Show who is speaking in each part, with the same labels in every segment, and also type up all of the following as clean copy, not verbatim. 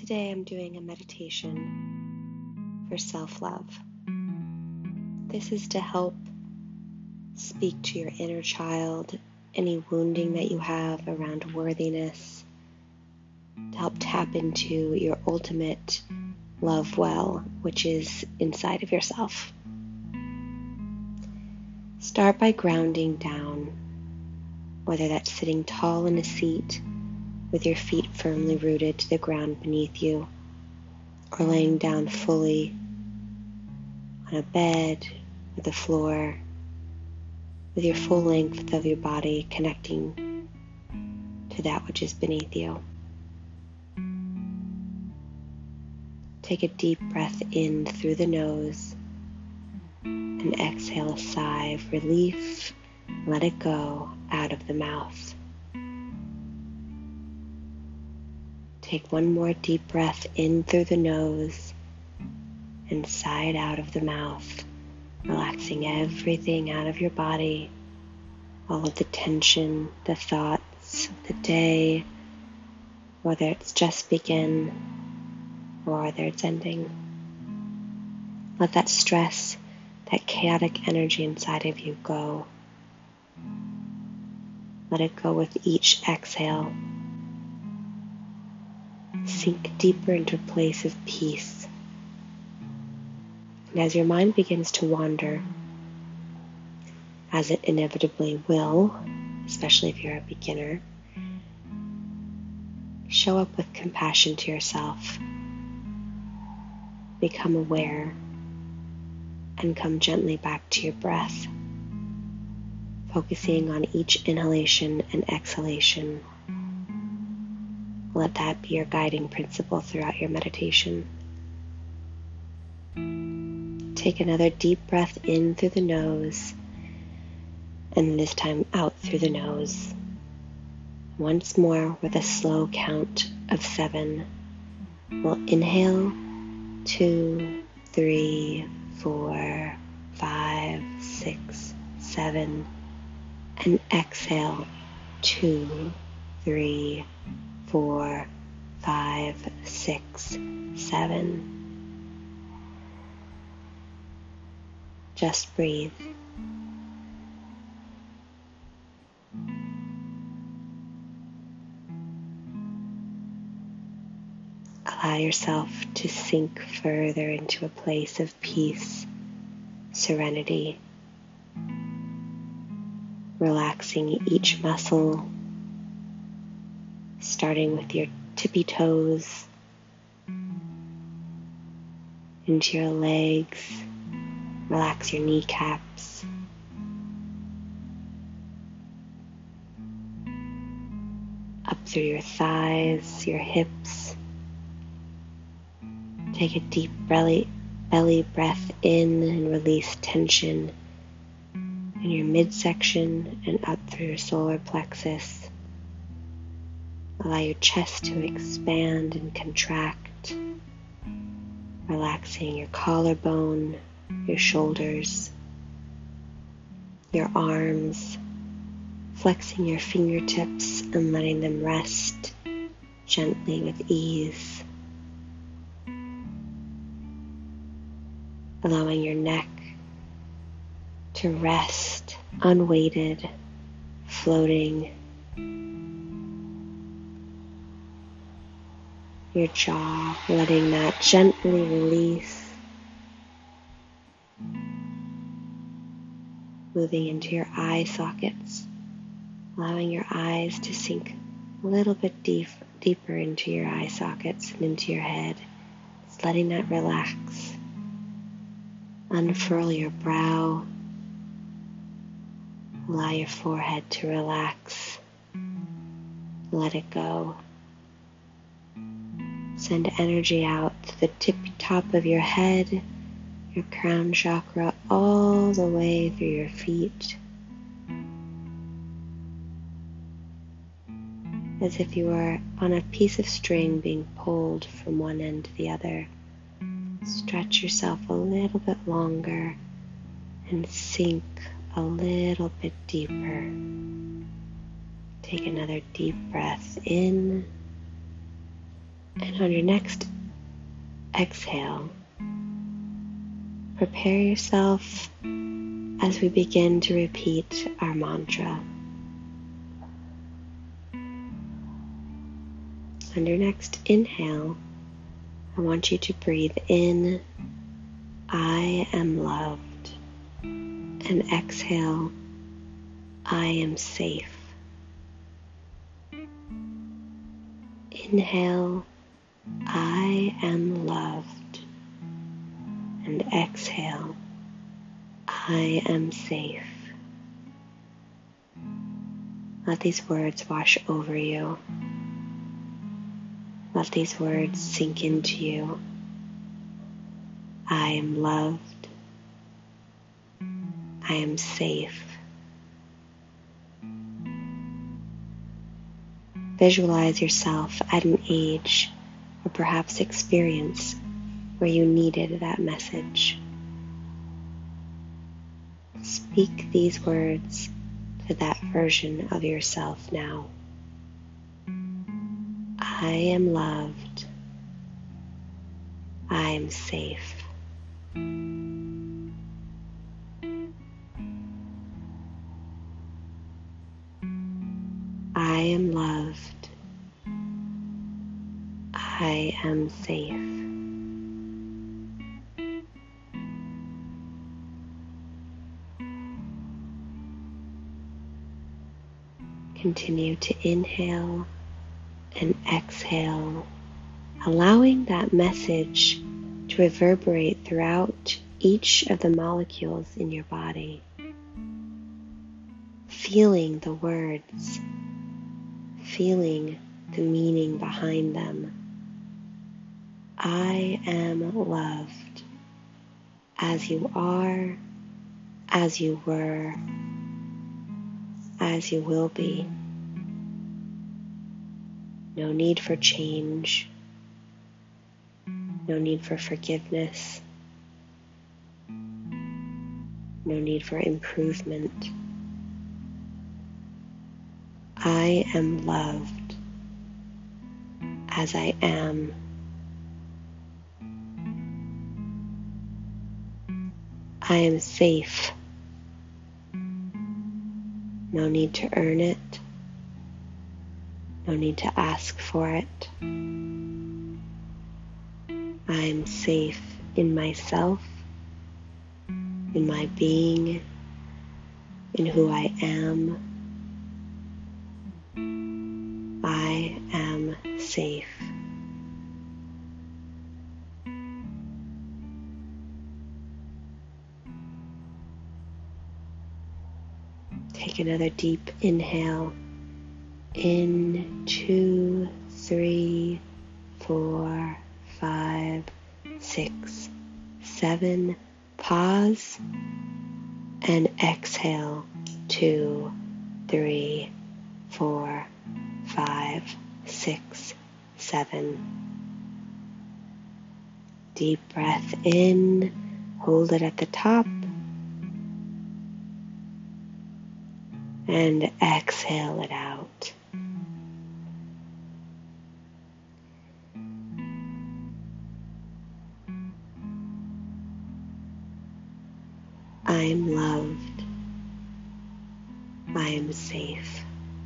Speaker 1: Today I'm doing a meditation for self-love. This is to help speak to your inner child, any wounding that you have around worthiness, to help tap into your ultimate love well, which is inside of yourself. Start by grounding down, whether that's sitting tall in a seat with your feet firmly rooted to the ground beneath you, or laying down fully on a bed, or the floor, with your full length of your body connecting to that which is beneath you. Take a deep breath in through the nose and exhale a sigh of relief. Let it go out of the mouth. Take one more deep breath in through the nose and sigh it out of the mouth, relaxing everything out of your body, all of the tension, the thoughts of the day, whether it's just begin or whether it's ending. Let that stress, that chaotic energy inside of you go. Let it go with each exhale. Sink deeper into a place of peace. And as your mind begins to wander, as it inevitably will, especially if you're a beginner, show up with compassion to yourself. Become aware and come gently back to your breath, focusing on each inhalation and exhalation. Let that be your guiding principle throughout your meditation. Take another deep breath in through the nose, and this time out through the nose. Once more with a slow count of 7. We'll inhale 2, 3, 4, 5, 6, 7, and exhale 2, 3, 4, 5, 6, 7. Just breathe. Allow yourself to sink further into a place of peace, serenity, relaxing each muscle, starting with your tippy toes into your legs. Relax your kneecaps. Up through your thighs, your hips. Take a deep belly breath in and release tension in your midsection and up through your solar plexus. Allow your chest to expand and contract, relaxing your collarbone, your shoulders, your arms, flexing your fingertips and letting them rest gently with ease. Allowing your neck to rest unweighted, floating. Your jaw, letting that gently release. Moving into your eye sockets, allowing your eyes to sink a little bit deeper into your eye sockets and into your head. Just letting that relax. Unfurl your brow. Allow your forehead to relax. Let it go. Send energy out to the tippy top of your head, your crown chakra, all the way through your feet, as if you were on a piece of string being pulled from one end to the other. Stretch yourself a little bit longer and sink a little bit deeper. Take another deep breath in And on your next exhale, prepare yourself as we begin to repeat our mantra. On your next inhale, I want you to breathe in, I am loved, and exhale, I am safe. Inhale, I am loved, and exhale, I am safe. Let these words wash over you. Let these words sink into you. I am loved. I am safe. Visualize yourself at an age or perhaps experience where you needed that message. Speak these words to that version of yourself now. I am loved. I am safe. I am loved. I am safe. Continue to inhale and exhale, allowing that message to reverberate throughout each of the molecules in your body. Feeling the words, feeling the meaning behind them. I am loved as you are, as you were, as you will be. No need for change. No need for forgiveness. No need for improvement. I am loved as I am. I am safe. No need to earn it. No need to ask for it. I am safe in myself, in my being, in who I am. I am safe. Take another deep inhale. In 2, 3, 4, 5, 6, 7. Pause and exhale. 2, 3, 4, 5, 6, 7. Deep breath in. Hold it at the top. And exhale it out. I am loved. I am safe.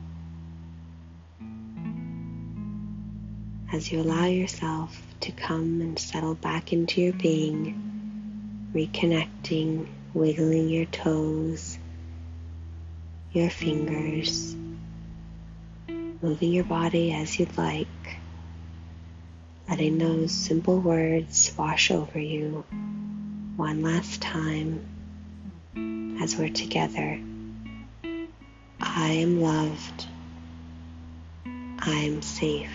Speaker 1: As you allow yourself to come and settle back into your being, reconnecting, wiggling your toes, your fingers, moving your body as you'd like, letting those simple words wash over you one last time as we're together. I am loved. I am safe.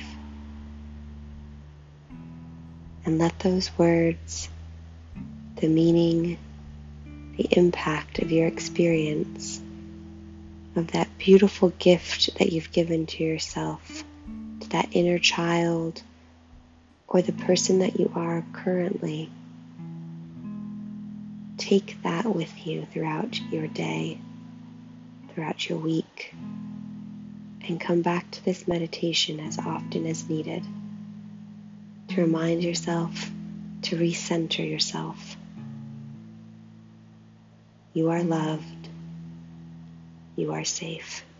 Speaker 1: And let those words, the meaning, the impact of your experience, of that beautiful gift that you've given to yourself, to that inner child, or the person that you are currently, take that with you throughout your day, throughout your week, and come back to this meditation as often as needed. to remind yourself to recenter yourself. You are loved. You are safe.